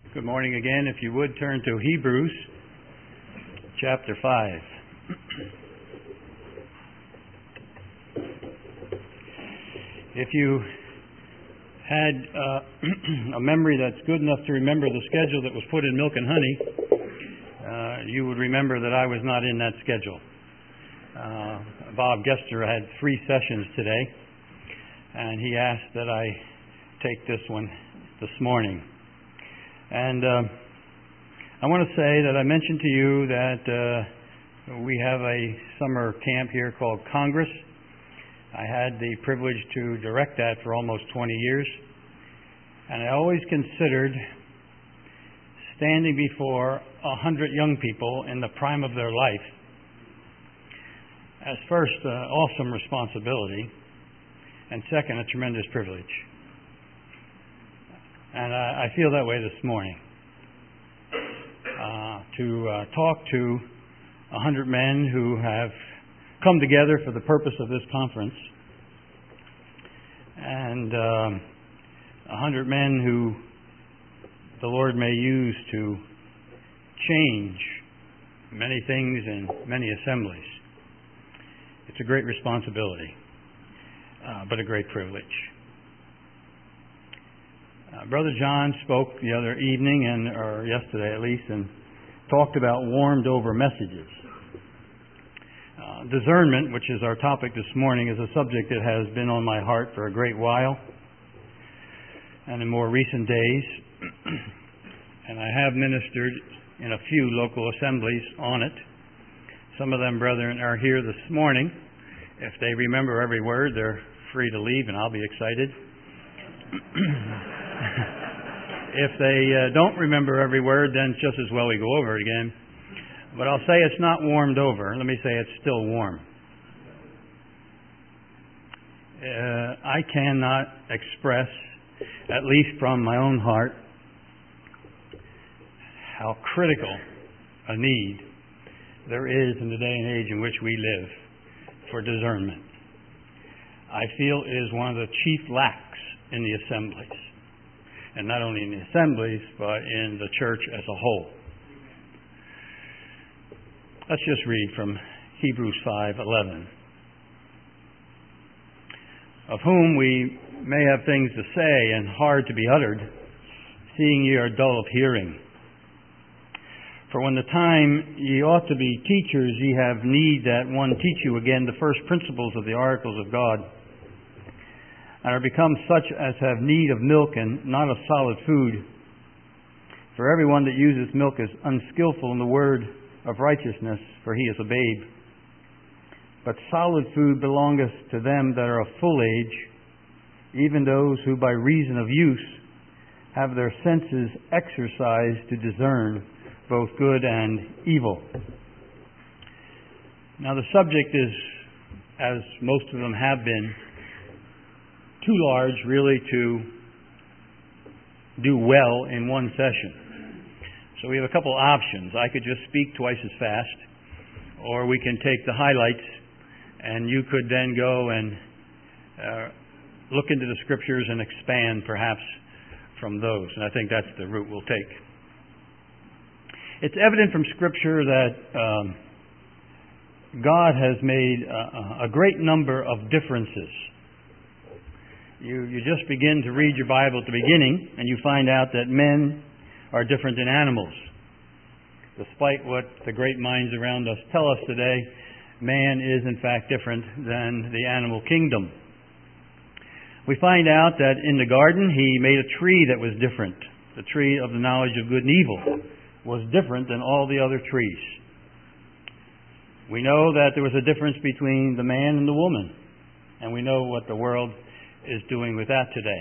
Good morning again. If you would turn to Hebrews chapter 5. If you had a memory that's good enough to remember the schedule that was put in Milk and Honey, you would remember that I was not in that schedule. Bob Gester had 3 sessions today, and he asked that I take this one this morning. And I want to say that I mentioned to you that we have a summer camp here called Congress. I had the privilege to direct that for almost 20 years. And I always considered standing before 100 young people in the prime of their life as first an awesome responsibility, and second, a tremendous privilege. And I feel that way this morning. To talk to 100 men who have come together for the purpose of this conference, and 100 men who the Lord may use to change many things in many assemblies. It's a great responsibility, but a great privilege. Brother John spoke the other evening, or yesterday at least, and talked about warmed over messages. Discernment, which is our topic this morning, is a subject that has been on my heart for a great while, and in more recent days. And I have ministered in a few local assemblies on it. Some of them brethren are here this morning. If they remember every word, they're free to leave, and I'll be excited. If they don't remember every word, then it's just as well we go over it again. But I'll say it's not warmed over. Let me say it's still warm. I cannot express, at least from my own heart, how critical a need there is in the day and age in which we live for discernment. I feel it is one of the chief lacks in the assemblies. And not only in the assemblies, but in the church as a whole. Let's just read from Hebrews 5:11. Of whom we may have things to say and hard to be uttered, seeing ye are dull of hearing. For when the time ye ought to be teachers, ye have need that one teach you again the first principles of the oracles of God, and are become such as have need of milk and not of solid food. For everyone that uses milk is unskillful in the word of righteousness, for he is a babe. But solid food belongeth to them that are of full age, even those who by reason of use have their senses exercised to discern both good and evil. Now the subject is, as most of them have been, too large really to do well in one session. So we have a couple options. I could just speak twice as fast, or we can take the highlights and you could then go and look into the Scriptures and expand perhaps from those. And I think that's the route we'll take. It's evident from Scripture that God has made a great number of differences. You just begin to read your Bible at the beginning, and you find out that men are different than animals. Despite what the great minds around us tell us today, man is in fact different than the animal kingdom. We find out that in the garden He made a tree that was different. The tree of the knowledge of good and evil was different than all the other trees. We know that there was a difference between the man and the woman, and we know what the world is doing with that today.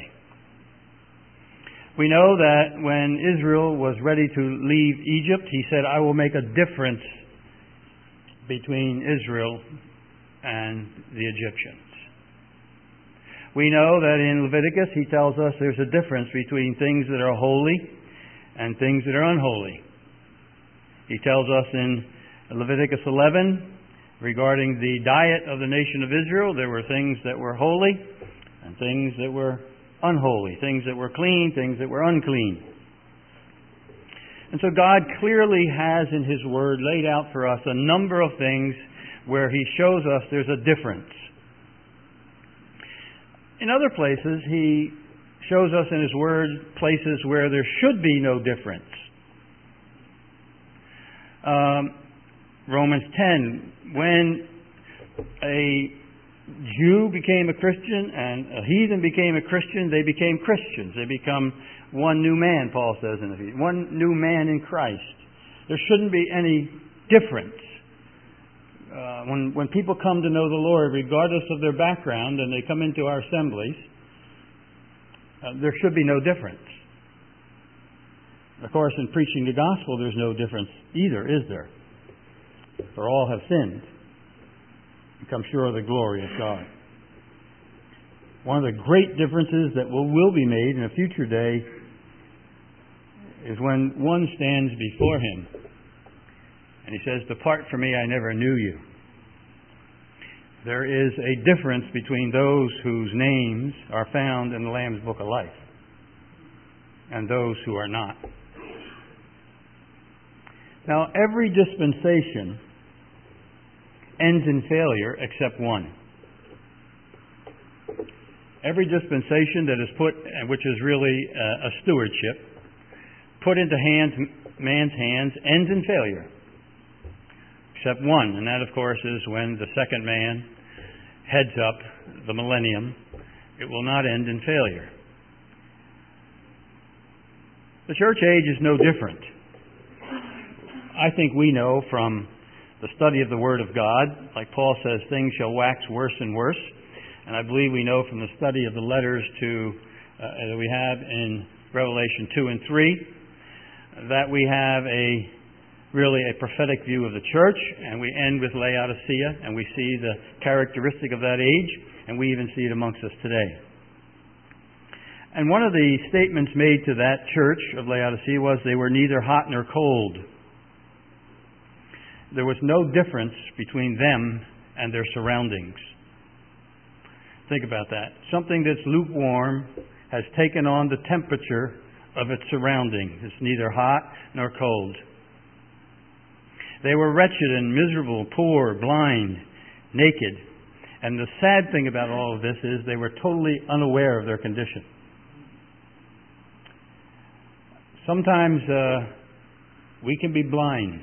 We know that when Israel was ready to leave Egypt, He said, I will make a difference between Israel and the Egyptians. We know that in Leviticus He tells us there's a difference between things that are holy and things that are unholy. He tells us in Leviticus 11, regarding the diet of the nation of Israel, there were things that were holy and things that were unholy, things that were clean, things that were unclean. And so God clearly has in His Word laid out for us a number of things where He shows us there's a difference. In other places, He shows us in His Word places where there should be no difference. Romans 10, when a Jew became a Christian and a heathen became a Christian, they became Christians. They become one new man, Paul says in Ephesians. One new man in Christ. There shouldn't be any difference. When people come to know the Lord, regardless of their background, and they come into our assemblies, there should be no difference. Of course, in preaching the gospel, there's no difference either, is there? For all have sinned, become sure of the glory of God. One of the great differences that will be made in a future day is when one stands before Him and He says, "Depart from me, I never knew you." There is a difference between those whose names are found in the Lamb's Book of Life and those who are not. Now, every dispensation ends in failure except one. Every dispensation that is put, which is really a stewardship, put into man's hands, ends in failure. Except one, and that, of course, is when the second man heads up the millennium. It will not end in failure. The church age is no different. I think we know from the study of the Word of God, like Paul says, things shall wax worse and worse. And I believe we know from the study of the letters that we have in Revelation 2 and 3, that we have really a prophetic view of the church, and we end with Laodicea, and we see the characteristic of that age, and we even see it amongst us today. And one of the statements made to that church of Laodicea was they were neither hot nor cold. There was no difference between them and their surroundings. Think about that. Something that's lukewarm has taken on the temperature of its surrounding. It's neither hot nor cold. They were wretched and miserable, poor, blind, naked. And the sad thing about all of this is they were totally unaware of their condition. Sometimes we can be blind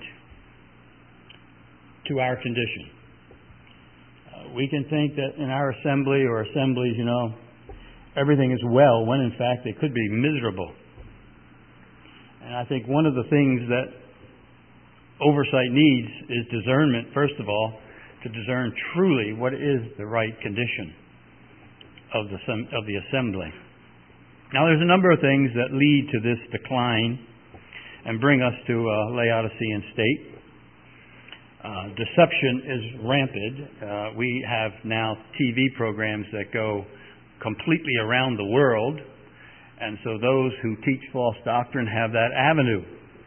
to our condition. We can think that in our assembly or assemblies, everything is well, when in fact it could be miserable. And I think one of the things that oversight needs is discernment, first of all, to discern truly what is the right condition of the assembly. Now, there's a number of things that lead to this decline and bring us to a Laodicean state. Deception is rampant. We have now TV programs that go completely around the world, and so those who teach false doctrine have that avenue.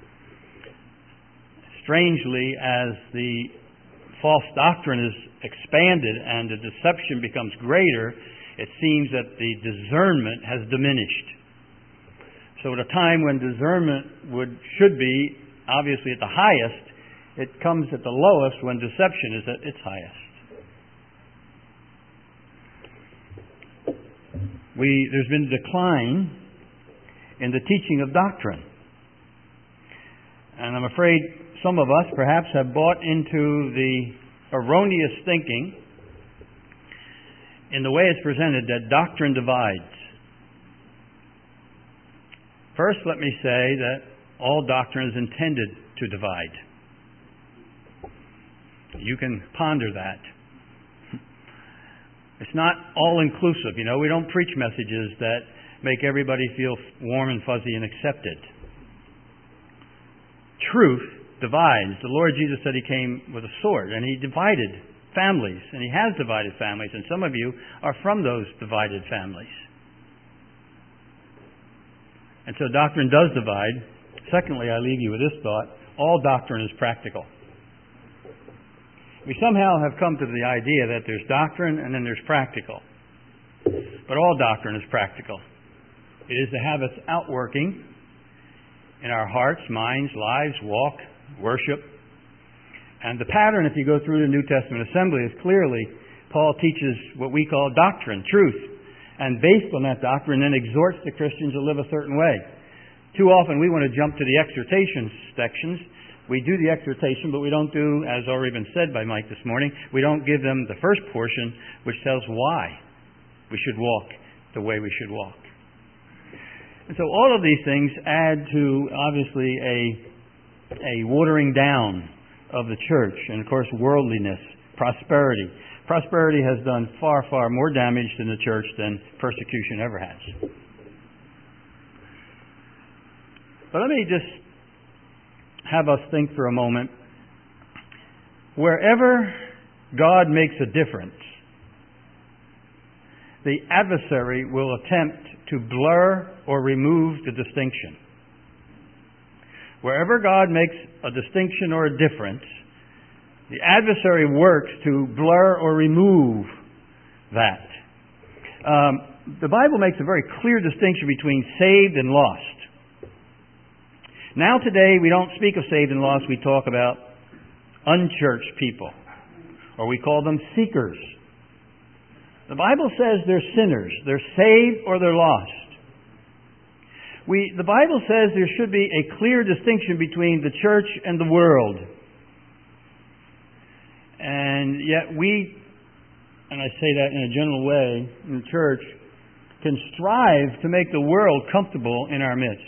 Strangely, as the false doctrine is expanded and the deception becomes greater, it seems that the discernment has diminished. So at a time when discernment should be obviously at the highest, it comes at the lowest when deception is at its highest. There's been a decline in the teaching of doctrine. And I'm afraid some of us perhaps have bought into the erroneous thinking in the way it's presented that doctrine divides. First, let me say that all doctrine is intended to divide. You can ponder that. It's not all-inclusive. We don't preach messages that make everybody feel warm and fuzzy and accepted. Truth divides. The Lord Jesus said He came with a sword, and He divided families, and He has divided families, and some of you are from those divided families. And so doctrine does divide. Secondly, I leave you with this thought: all doctrine is practical. We somehow have come to the idea that there's doctrine and then there's practical. But all doctrine is practical. It is to have its outworking in our hearts, minds, lives, walk, worship. And the pattern, if you go through the New Testament assembly, is clearly Paul teaches what we call doctrine, truth. And based on that doctrine, then exhorts the Christians to live a certain way. Too often we want to jump to the exhortation sections. We do the exhortation, but we don't do, as already been said by Mike this morning, we don't give them the first portion, which tells why we should walk the way we should walk. And so all of these things add to, obviously, a watering down of the church. And, of course, worldliness, prosperity. Prosperity has done far, far more damage in the church than persecution ever has. But let me just have us think for a moment. Wherever God makes a difference, the adversary will attempt to blur or remove the distinction. Wherever God makes a distinction or a difference, the adversary works to blur or remove that. The Bible makes a very clear distinction between saved and lost. Now today we don't speak of saved and lost, we talk about unchurched people, or we call them seekers. The Bible says they're sinners. They're saved or they're lost. The Bible says there should be a clear distinction between the church and the world. And yet we, and I say that in a general way, in the church, can strive to make the world comfortable in our midst.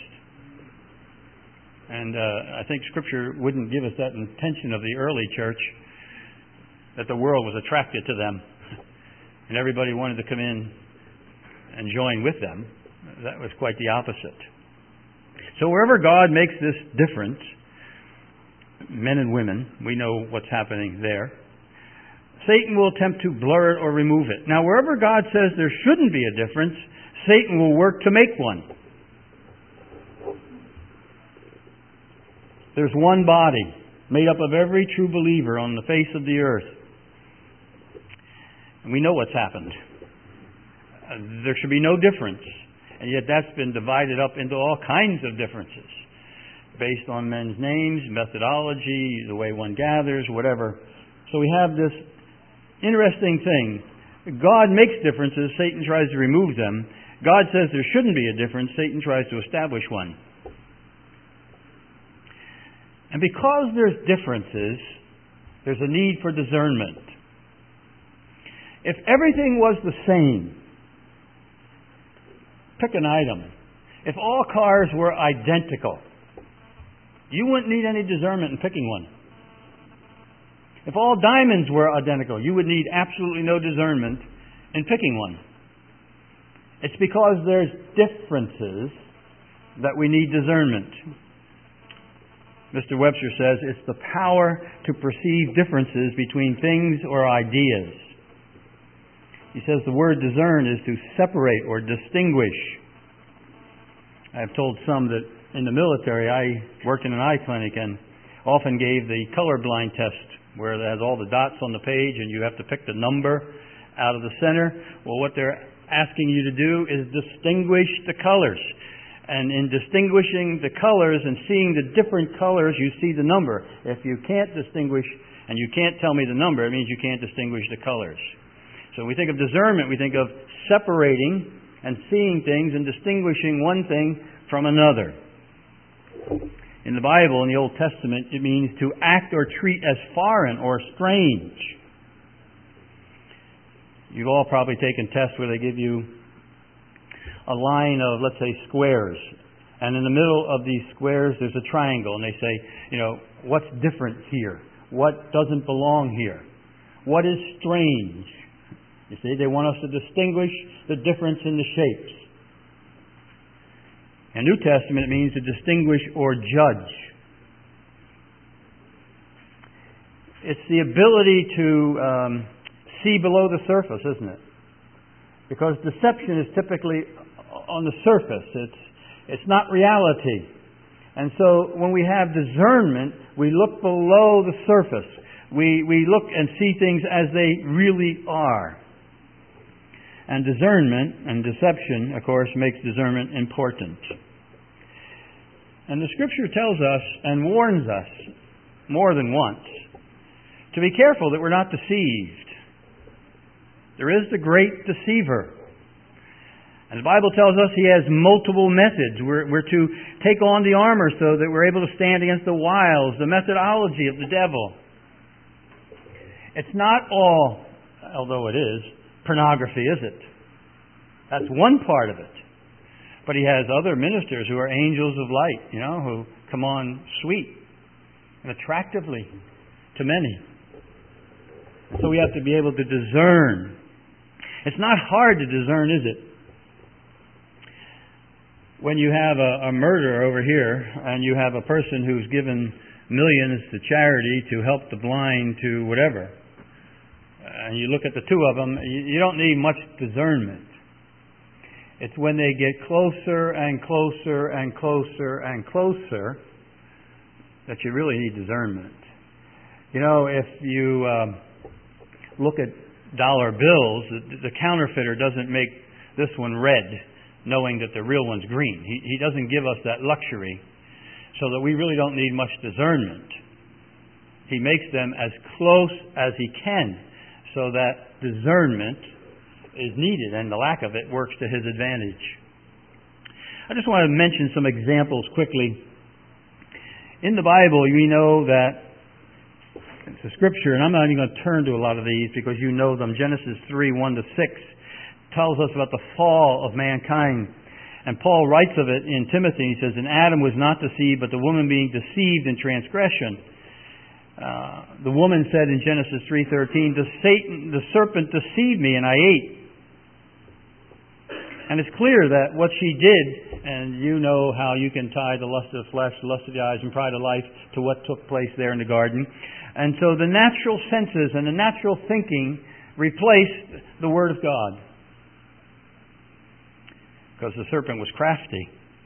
And I think Scripture wouldn't give us that intention of the early church, that the world was attracted to them and everybody wanted to come in and join with them. That was quite the opposite. So wherever God makes this difference, men and women, we know what's happening there, Satan will attempt to blur it or remove it. Now, wherever God says there shouldn't be a difference, Satan will work to make one. There's one body made up of every true believer on the face of the earth. And we know what's happened. There should be no difference. And yet that's been divided up into all kinds of differences based on men's names, methodology, the way one gathers, whatever. So we have this interesting thing. God makes differences. Satan tries to remove them. God says there shouldn't be a difference. Satan tries to establish one. And because there's differences, there's a need for discernment. If everything was the same, pick an item. If all cars were identical, you wouldn't need any discernment in picking one. If all diamonds were identical, you would need absolutely no discernment in picking one. It's because there's differences that we need discernment. Mr. Webster says it's the power to perceive differences between things or ideas. He says the word discern is to separate or distinguish. I've told some that in the military I worked in an eye clinic and often gave the colorblind test where it has all the dots on the page and you have to pick the number out of the center. Well, what they're asking you to do is distinguish the colors. And in distinguishing the colors and seeing the different colors, you see the number. If you can't distinguish and you can't tell me the number, it means you can't distinguish the colors. So when we think of discernment, we think of separating and seeing things and distinguishing one thing from another. In the Bible, in the Old Testament, it means to act or treat as foreign or strange. You've all probably taken tests where they give you a line of, let's say, squares. And in the middle of these squares, there's a triangle. And they say, what's different here? What doesn't belong here? What is strange? You see, they want us to distinguish the difference in the shapes. In New Testament, it means to distinguish or judge. It's the ability to see below the surface, isn't it? Because deception is typically on the surface. It's not reality. And so when we have discernment, we look below the surface. We look and see things as they really are. And discernment and deception, of course, makes discernment important. And the Scripture tells us and warns us more than once to be careful that we're not deceived. There is the great deceiver. And the Bible tells us he has multiple methods. We're to take on the armor so that we're able to stand against the wiles, the methodology of the devil. It's not all, although it is, pornography, is it? That's one part of it. But he has other ministers who are angels of light, who come on sweet and attractively to many. So we have to be able to discern. It's not hard to discern, is it? When you have a murder over here and you have a person who's given millions to charity to help the blind to whatever, and you look at the two of them, you don't need much discernment. It's when they get closer and closer and closer and closer that you really need discernment. If you look at dollar bills, the counterfeiter doesn't make this one red, knowing that the real one's green. He doesn't give us that luxury, so that we really don't need much discernment. He makes them as close as he can, so that discernment is needed, and the lack of it works to his advantage. I just want to mention some examples quickly. In the Bible, we know that it's a Scripture, and I'm not even going to turn to a lot of these because you know them. Genesis 3, 1-6 tells us about the fall of mankind. And Paul writes of it in Timothy. He says, "And Adam was not deceived, but the woman being deceived in transgression." The woman said in Genesis 3:13, "The serpent deceived me, and I ate." And it's clear that what she did, and you know how you can tie the lust of the flesh, the lust of the eyes, and pride of life to what took place there in the garden. And so the natural senses and the natural thinking replaced the Word of God, because the serpent was crafty.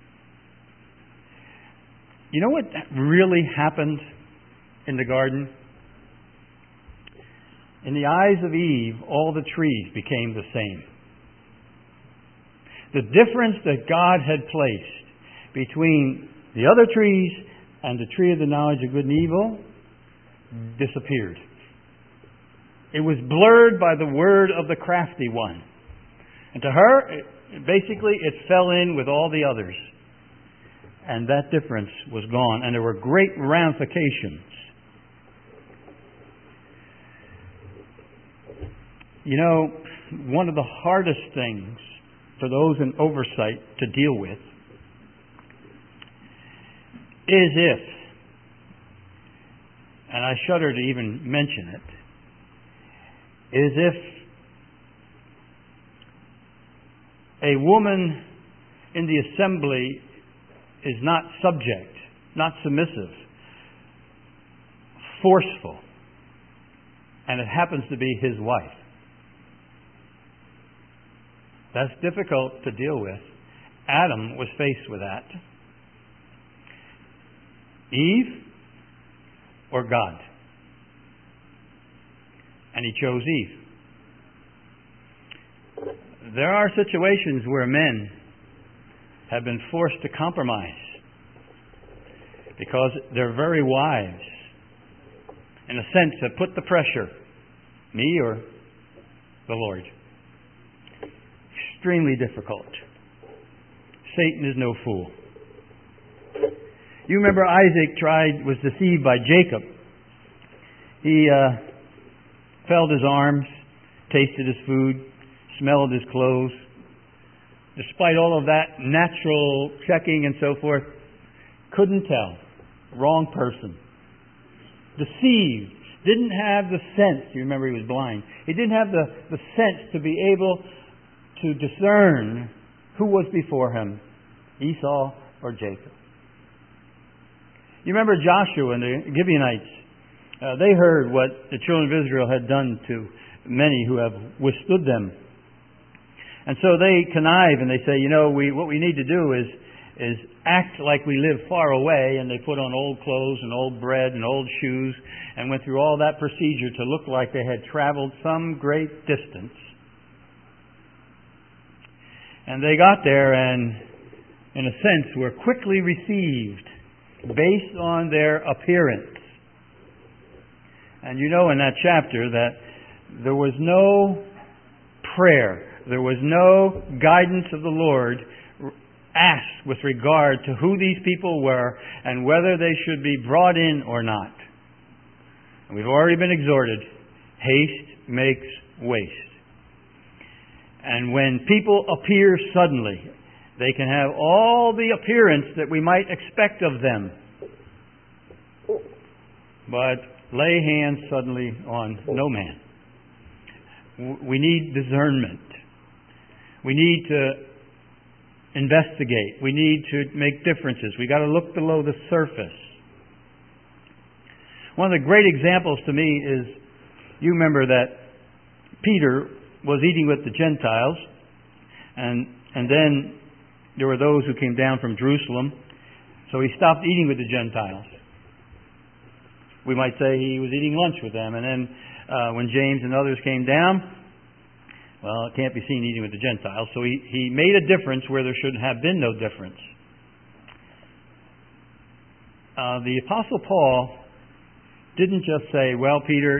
You know what really happened in the garden? In the eyes of Eve, all the trees became the same. The difference that God had placed between the other trees and the tree of the knowledge of good and evil disappeared. It was blurred by the word of the crafty one. And to her, basically, it fell in with all the others. And that difference was gone. And there were great ramifications. One of the hardest things for those in oversight to deal with is if, and I shudder to even mention it, is if a woman in the assembly is not subject, not submissive, forceful, and it happens to be his wife. That's difficult to deal with. Adam was faced with that. Eve or God? And he chose Eve. There are situations where men have been forced to compromise because their very wives, in a sense, have put the pressure. Me or the Lord? Extremely difficult. Satan is no fool. You remember Isaac was deceived by Jacob. He felt his arms, tasted his food, smelled his clothes. Despite all of that natural checking and so forth, couldn't tell. Wrong person. Deceived. Didn't have the sense. You remember he was blind. He didn't have the sense to be able to discern who was before him, Esau or Jacob. You remember Joshua and the Gibeonites. They heard what the children of Israel had done to many who have withstood them. And so they connive and they say, what we need to do is act like we live far away, and they put on old clothes and old bread and old shoes and went through all that procedure to look like they had traveled some great distance. And they got there and, in a sense, were quickly received based on their appearance. And you know in that chapter that there was no prayer, there was no guidance of the Lord asked with regard to who these people were and whether they should be brought in or not. And we've already been exhorted, haste makes waste. And when people appear suddenly, they can have all the appearance that we might expect of them, but lay hands suddenly on no man. We need discernment. We need to investigate. We need to make differences. We've got to look below the surface. One of the great examples to me is, you remember that Peter was eating with the Gentiles, and then there were those who came down from Jerusalem, so he stopped eating with the Gentiles. We might say he was eating lunch with them, and then when James and others came down, well, it can't be seen eating with the Gentiles, so he made a difference where there should have been no difference. The Apostle Paul didn't just say, well, Peter,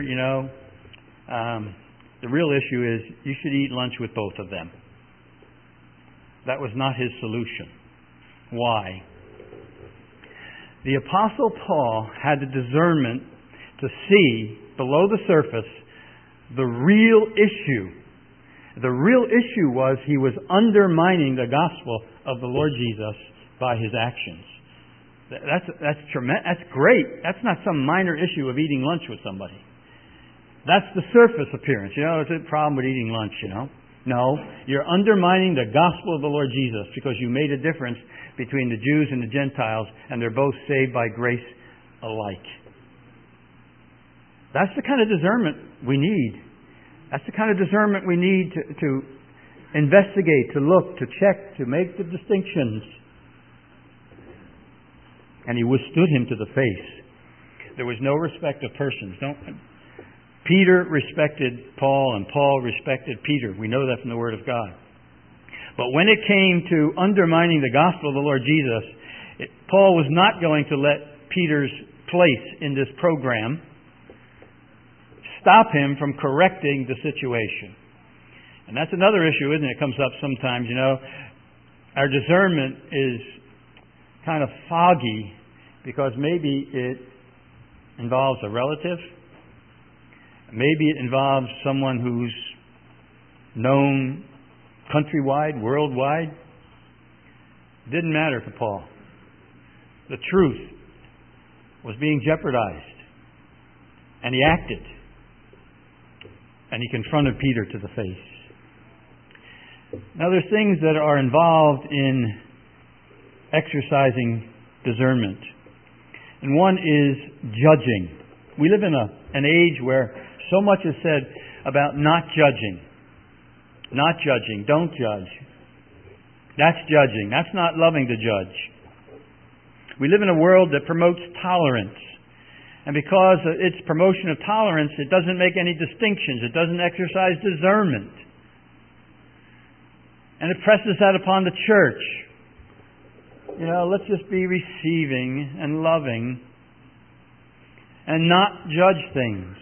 the real issue is you should eat lunch with both of them. That was not his solution. Why? The Apostle Paul had the discernment to see below the surface the real issue. The real issue was he was undermining the gospel of the Lord Jesus by his actions. That's tremendous. That's great. That's not some minor issue of eating lunch with somebody. That's the surface appearance. It's a problem with eating lunch, No, you're undermining the gospel of the Lord Jesus because you made a difference between the Jews and the Gentiles, and they're both saved by grace alike. That's the kind of discernment we need. That's the kind of discernment we need to investigate, to look, to check, to make the distinctions. And he withstood him to the face. There was no respect of persons. Peter respected Paul, and Paul respected Peter. We know that from the Word of God. But when it came to undermining the gospel of the Lord Jesus, Paul was not going to let Peter's place in this program stop him from correcting the situation. And that's another issue, isn't it? It comes up sometimes, Our discernment is kind of foggy because maybe it involves a relative. Maybe it involves someone who's known countrywide, worldwide. Didn't matter to Paul. The truth was being jeopardized. And he acted. And he confronted Peter to the face. Now there's things that are involved in exercising discernment. And one is judging. We live in an age where so much is said about not judging. Not judging. Don't judge. That's judging. That's not loving to judge. We live in a world that promotes tolerance. And because of its promotion of tolerance, it doesn't make any distinctions. It doesn't exercise discernment. And it presses that upon the church. Let's just be receiving and loving and not judge things.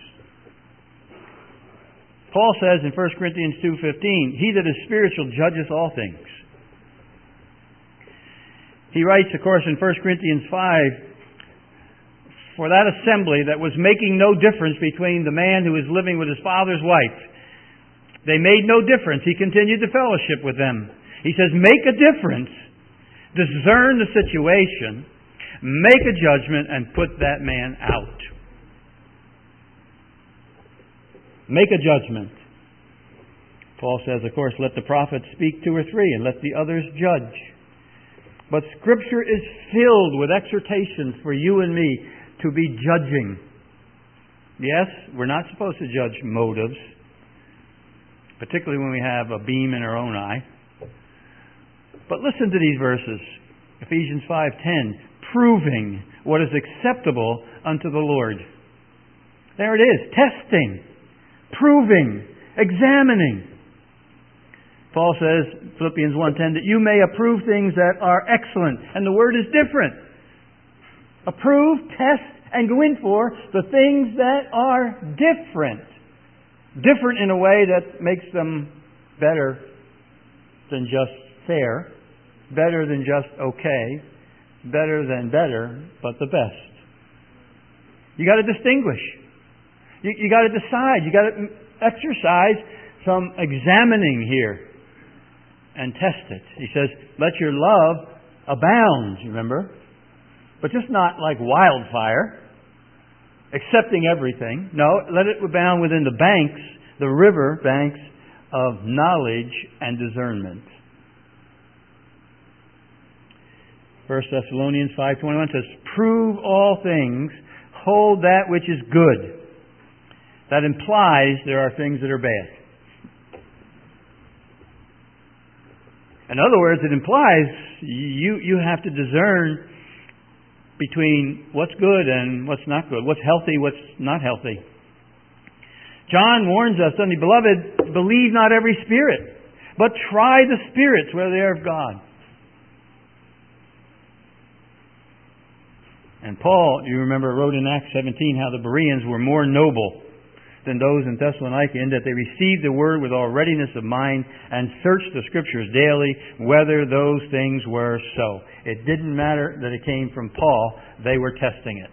Paul says in 1 Corinthians 2:15, he that is spiritual judges all things. He writes, of course, in 1 Corinthians 5, for that assembly that was making no difference between the man who was living with his father's wife, they made no difference. He continued to fellowship with them. He says, make a difference. Discern the situation. Make a judgment and put that man out. Make a judgment. Paul says, of course, let the prophets speak 2 or 3 and let the others judge. But Scripture is filled with exhortations for you and me to be judging. Yes, we're not supposed to judge motives, particularly when we have a beam in our own eye. But listen to these verses. Ephesians 5:10, proving what is acceptable unto the Lord. There it is, testing, proving, examining. Paul says, Philippians 1:10, that you may approve things that are excellent. And the word is different. approve, test, and go in for the things that are different. Different in a way that makes them better than just fair, better than just okay, better than better, but the best. You got to distinguish. You got to decide. You got to exercise some examining here and test it. He says, let your love abound, you remember? But just not like wildfire, accepting everything. No, let it abound within the banks, the river banks of knowledge and discernment. 1 Thessalonians 5:21 says, prove all things, hold that which is good. That implies there are things that are bad. In other words, it implies you have to discern between what's good and what's not good, what's healthy, what's not healthy. John warns us, doesn't he? Beloved, believe not every spirit, but try the spirits whether they are of God. And Paul, you remember, wrote in Acts 17 how the Bereans were more noble than those in Thessalonica, in that they received the word with all readiness of mind and searched the Scriptures daily whether those things were so. It didn't matter that it came from Paul. They were testing it.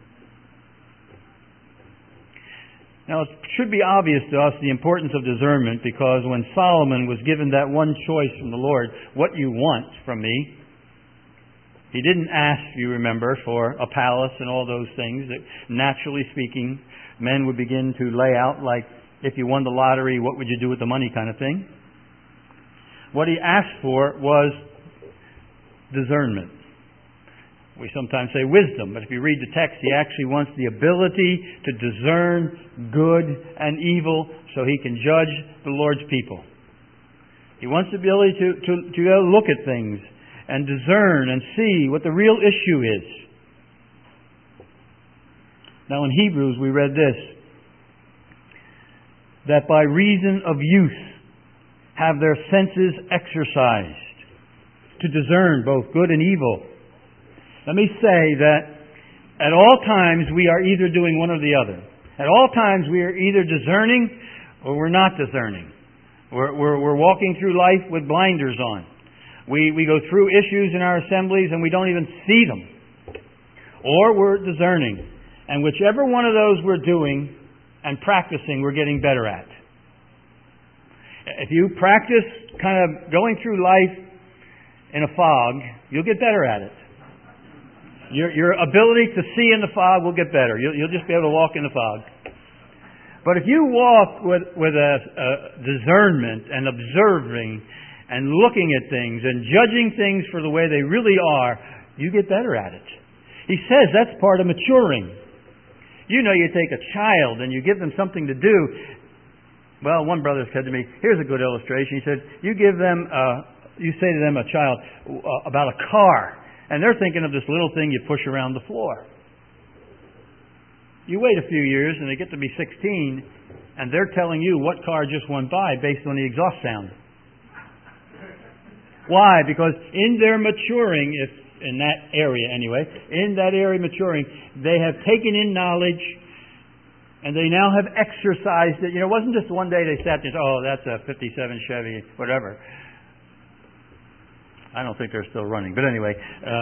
Now, it should be obvious to us the importance of discernment, because when Solomon was given that one choice from the Lord, what you want from me, he didn't ask, you remember, for a palace and all those things that, naturally speaking, men would begin to lay out, like, if you won the lottery, what would you do with the money kind of thing. What he asked for was discernment. We sometimes say wisdom, but if you read the text, he actually wants the ability to discern good and evil so he can judge the Lord's people. He wants the ability to look at things and discern and see what the real issue is. Now in Hebrews we read this, that by reason of youth have their senses exercised to discern both good and evil. Let me say that at all times we are either doing one or the other. At all times we are either discerning or we're not discerning. We're walking through life with blinders on. We go through issues in our assemblies and we don't even see them. Or we're discerning. And whichever one of those we're doing and practicing, we're getting better at. If you practice kind of going through life in a fog, you'll get better at it. Your ability to see in the fog will get better. You'll just be able to walk in the fog. But if you walk with a discernment and observing and looking at things and judging things for the way they really are, you get better at it. He says that's part of maturing. You know, you take a child and you give them something to do. Well, one brother said to me, here's a good illustration. He said, you say to them, a child, about a car, and they're thinking of this little thing you push around the floor. You wait a few years and they get to be 16 and they're telling you what car just went by based on the exhaust sound. Why? Because in their maturing, in that area anyway, in that area maturing, they have taken in knowledge and they now have exercised it. You know, it wasn't just one day they sat there and said, oh, that's a 57 Chevy, whatever. I don't think they're still running. But anyway,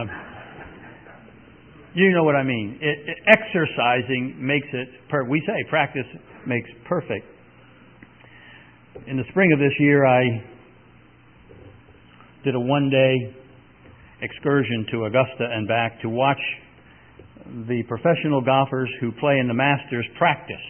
you know what I mean. Exercising makes it, we say practice makes perfect. In the spring of this year, I did a one-day excursion to Augusta and back to watch the professional golfers who play in the Masters practice.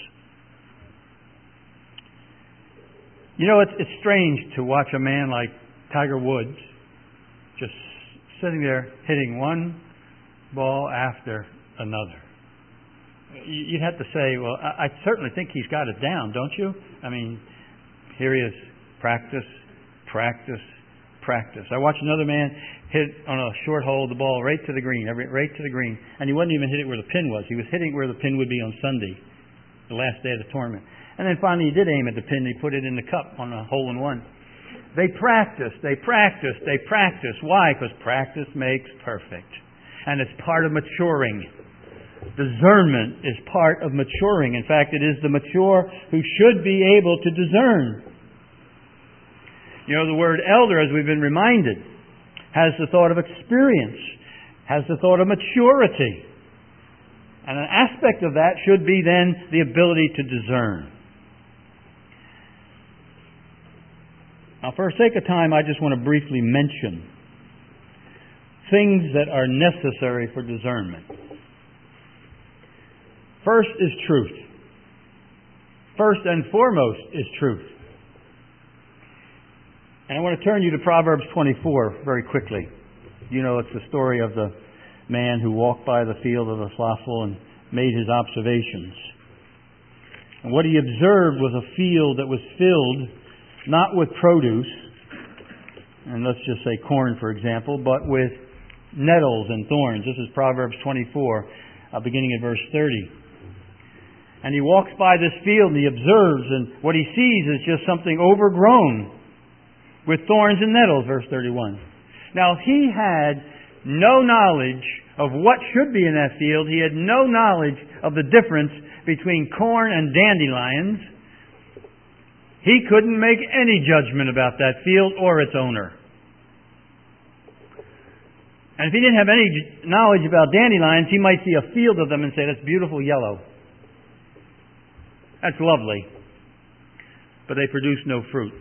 You know, it's strange to watch a man like Tiger Woods just sitting there hitting one ball after another. You'd have to say, well, I certainly think he's got it down, don't you? I mean, here he is, practice, practice, practice. I watched another man hit on a short hole the ball right to the green, and he wasn't even hitting where the pin was. He was hitting where the pin would be on Sunday, the last day of the tournament. And then finally he did aim at the pin. He put it in the cup on a hole-in-one. They practice. Why? Because practice makes perfect. and it's part of maturing. Discernment is part of maturing. In fact, it is the mature who should be able to discern. You know, the word elder, as we've been reminded, has the thought of experience, has the thought of maturity. And an aspect of that should be then the ability to discern. Now, for sake of time, I just want to briefly mention things that are necessary for discernment. First is truth. First and foremost is truth. And I want to turn you to Proverbs 24 very quickly. You know, it's the story of the man who walked by the field of the slothful and made his observations. And what he observed was a field that was filled not with produce, and let's just say corn, for example, but with nettles and thorns. This is Proverbs 24, beginning at verse 30. And he walks by this field and he observes, and what he sees is just something overgrown with thorns and nettles, verse 31. Now, he had no knowledge of what should be in that field. He had no knowledge of the difference between corn and dandelions. He couldn't make any judgment about that field or its owner. And if he didn't have any knowledge about dandelions, he might see a field of them and say, that's beautiful yellow. That's lovely. But they produce no fruit.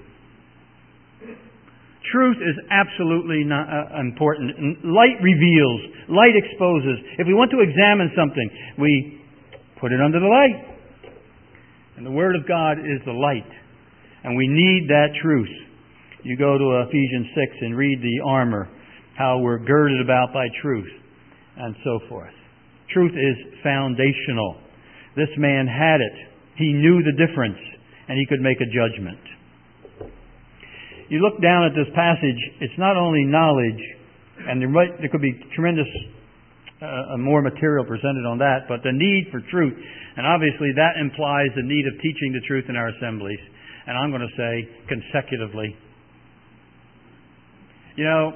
Truth is absolutely not, important. Light reveals. Light exposes. If we want to examine something, we put it under the light. And the Word of God is the light. And we need that truth. You go to Ephesians 6 and read the armor, how we're girded about by truth, and so forth. Truth is foundational. This man had it. He knew the difference, and he could make a judgment. You look down at this passage, it's not only knowledge, and there could be tremendous more material presented on that, but the need for truth. And obviously that implies the need of teaching the truth in our assemblies. And I'm going to say consecutively. You know,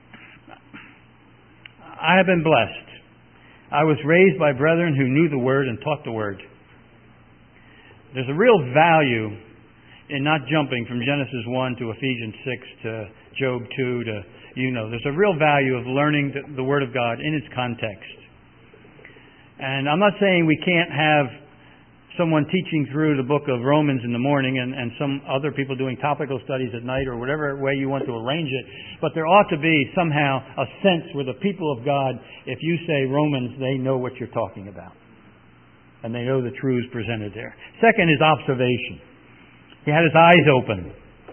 I have been blessed. I was raised by brethren who knew the Word and taught the Word. There's a real value in not jumping from Genesis 1 to Ephesians 6 to Job 2 to, there's a real value of learning the Word of God in its context. And I'm not saying we can't have someone teaching through the book of Romans in the morning and some other people doing topical studies at night or whatever way you want to arrange it. But there ought to be somehow a sense where the people of God, if you say Romans, they know what you're talking about. And they know the truths presented there. Second is observation. He had his eyes open.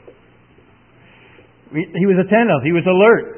He was attentive. He was alert.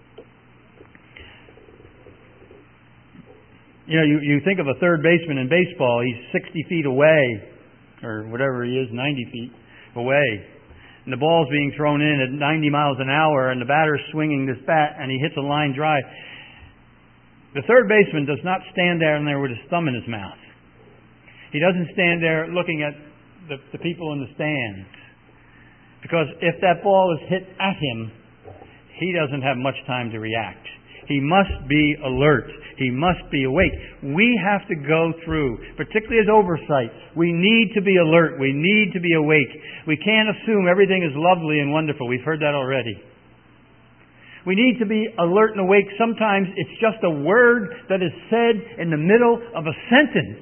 You think of a third baseman in baseball. He's 60 feet away, or whatever he is, 90 feet away. And the ball's being thrown in at 90 miles an hour, and the batter's swinging this bat, and he hits a line drive. The third baseman does not stand down there with his thumb in his mouth. He doesn't stand there looking at the people in the stands. Because if that ball is hit at him, he doesn't have much time to react. He must be alert. He must be awake. We have to go through, particularly as oversight, we need to be alert. We need to be awake. We can't assume everything is lovely and wonderful. We've heard that already. We need to be alert and awake. Sometimes it's just a word that is said in the middle of a sentence.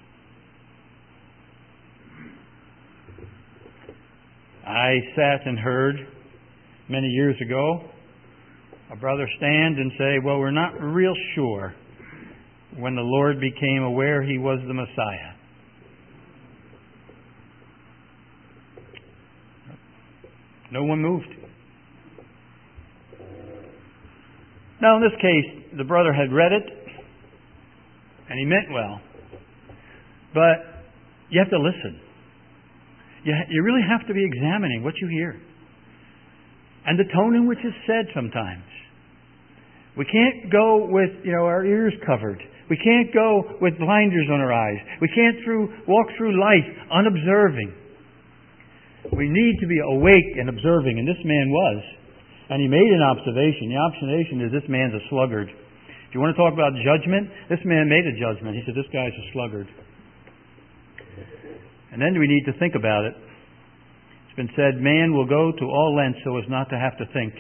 I sat and heard many years ago a brother stand and say, well, we're not real sure when the Lord became aware He was the Messiah. No one moved. Now, in this case, the brother had read it, and he meant well. But you have to listen. You really have to be examining what you hear. And the tone in which it's said sometimes. We can't go with, our ears covered. We can't go with blinders on our eyes. We can't walk through life unobserving. We need to be awake and observing, and this man was. And he made an observation. The observation is this man's a sluggard. If you want to talk about judgment, this man made a judgment. He said, this guy's a sluggard. And then we need to think about it. It's been said, man will go to all lengths so as not to have to think.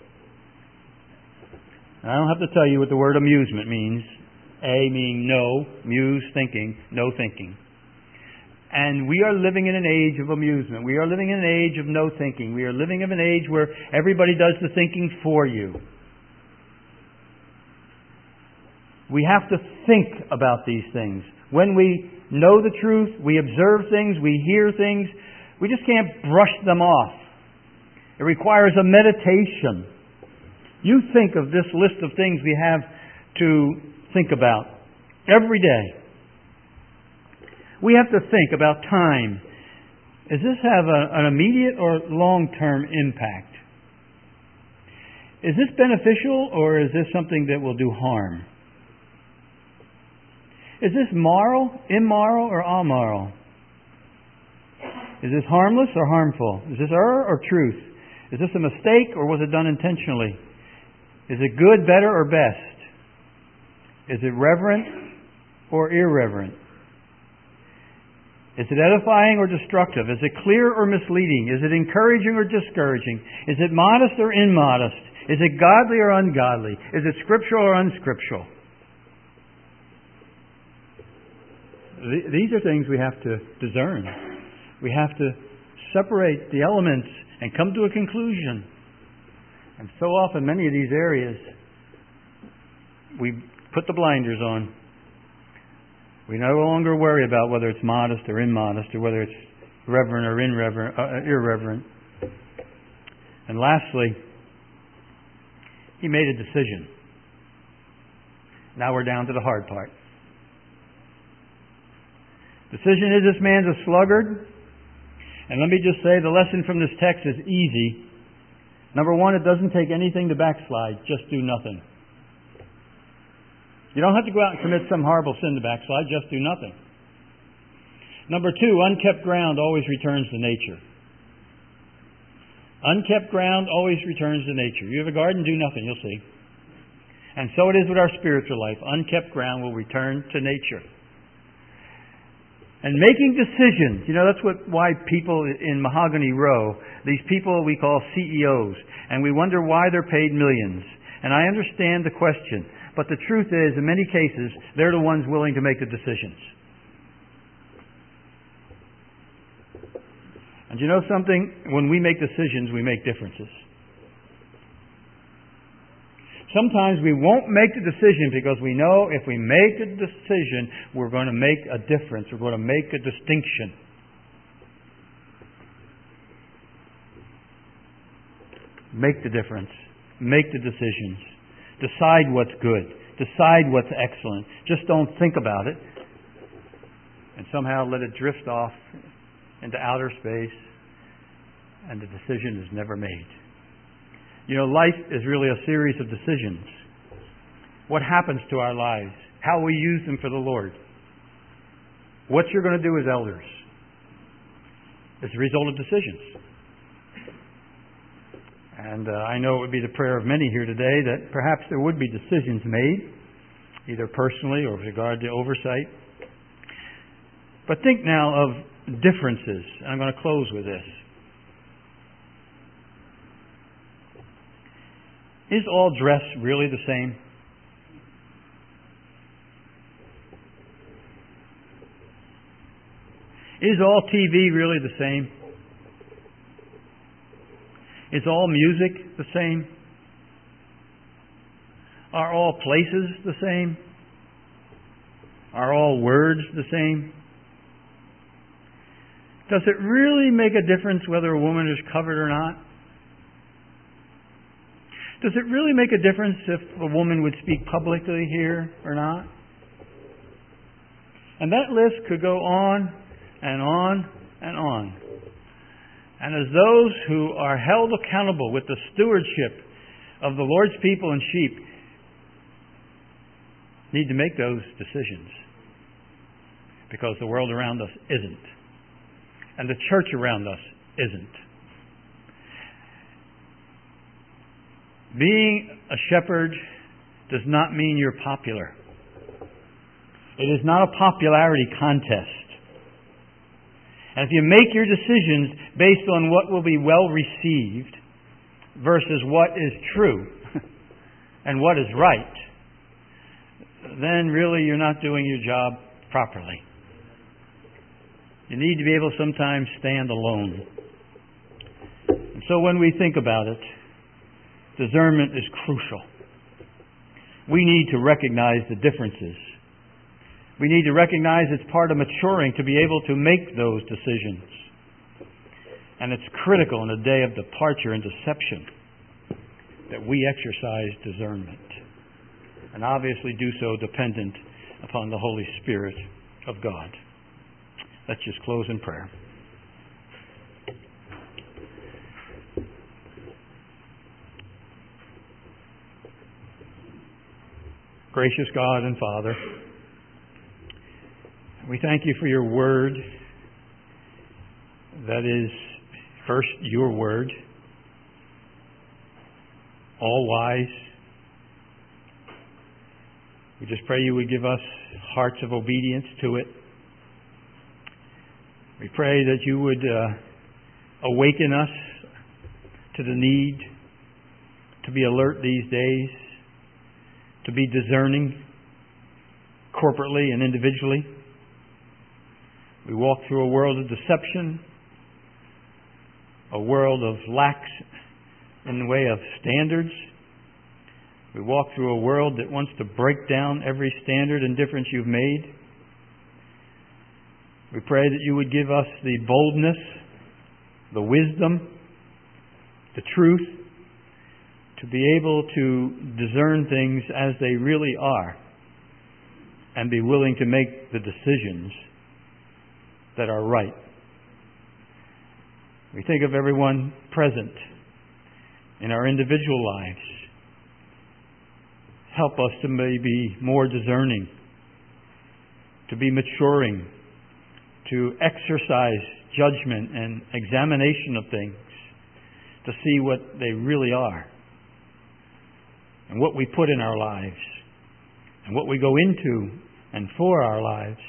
And I don't have to tell you what the word amusement means. A meaning no, muse, thinking, no thinking. And we are living in an age of amusement. We are living in an age of no thinking. We are living in an age where everybody does the thinking for you. We have to think about these things. When we know the truth, we observe things, we hear things, we just can't brush them off. It requires a meditation. You think of this list of things we have to think about every day. We have to think about time. Does this have an immediate or long-term impact? Is this beneficial or is this something that will do harm? Is this moral, immoral, or amoral? Is this harmless or harmful? Is this error or truth? Is this a mistake or was it done intentionally? Is it good, better, or best? Is it reverent or irreverent? Is it edifying or destructive? Is it clear or misleading? Is it encouraging or discouraging? Is it modest or immodest? Is it godly or ungodly? Is it scriptural or unscriptural? These are things we have to discern. We have to separate the elements and come to a conclusion. And so often, many of these areas, we put the blinders on. We no longer worry about whether it's modest or immodest, or whether it's reverent or irreverent. And lastly, he made a decision. Now we're down to the hard part. Decision is this man's a sluggard. And let me just say the lesson from this text is easy. Number one, it doesn't take anything to backslide. Just do nothing. You don't have to go out and commit some horrible sin to backslide. Just do nothing. Number two, unkept ground always returns to nature. Unkept ground always returns to nature. You have a garden, do nothing, you'll see. And so it is with our spiritual life. Unkept ground will return to nature. And making decisions, that's why people in Mahogany Row, these people we call CEOs, and we wonder why they're paid millions. And I understand the question, but the truth is, in many cases, they're the ones willing to make the decisions. And you know something? When we make decisions, we make differences. Sometimes we won't make the decision because we know if we make a decision, we're going to make a difference. We're going to make a distinction. Make the difference. Make the decisions. Decide what's good. Decide what's excellent. Just don't think about it and somehow let it drift off into outer space and the decision is never made. Life is really a series of decisions. What happens to our lives? How we use them for the Lord? What you're going to do as elders? It's a result of decisions. And I know it would be the prayer of many here today that perhaps there would be decisions made, either personally or with regard to oversight. But think now of differences. I'm going to close with this. Is all dress really the same? Is all TV really the same? Is all music the same? Are all places the same? Are all words the same? Does it really make a difference whether a woman is covered or not? Does it really make a difference if a woman would speak publicly here or not? And that list could go on and on and on. And as those who are held accountable with the stewardship of the Lord's people and sheep need to make those decisions. Because the world around us isn't. And the church around us isn't. Being a shepherd does not mean you're popular. It is not a popularity contest. And if you make your decisions based on what will be well received versus what is true and what is right, then really you're not doing your job properly. You need to be able to sometimes stand alone. And so when we think about it, discernment is crucial. We need to recognize the differences. We need to recognize it's part of maturing to be able to make those decisions. And it's critical in a day of departure and deception that we exercise discernment. And obviously do so dependent upon the Holy Spirit of God. Let's just close in prayer. Gracious God and Father, we thank you for your word. That is, first, your word, all wise. We just pray you would give us hearts of obedience to it. We pray that you would awaken us to the need to be alert these days, to be discerning corporately and individually. We walk through a world of deception, a world of lax in the way of standards. We walk through a world that wants to break down every standard and difference you've made. We pray that you would give us the boldness, the wisdom, the truth, to be able to discern things as they really are and be willing to make the decisions that are right. We think of everyone present in our individual lives. Help us to be more discerning, to be maturing, to exercise judgment and examination of things, to see what they really are, and what we put in our lives, and what we go into and for our lives.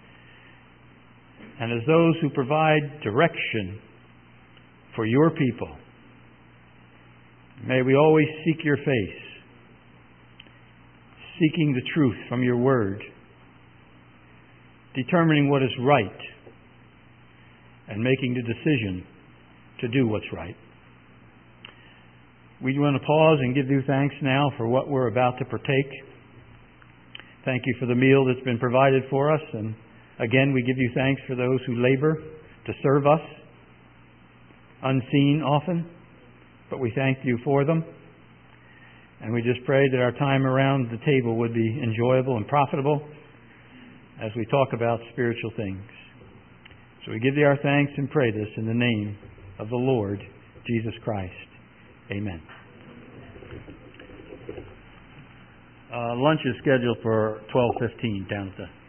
And as those who provide direction for your people, may we always seek your face, seeking the truth from your word, determining what is right, and making the decision to do what's right. We want to pause and give you thanks now for what we're about to partake. Thank you for the meal that's been provided for us. And again, we give you thanks for those who labor to serve us, unseen often, but we thank you for them. And we just pray that our time around the table would be enjoyable and profitable as we talk about spiritual things. So we give you our thanks and pray this in the name of the Lord Jesus Christ. Amen. Lunch is scheduled for 12:15 down at the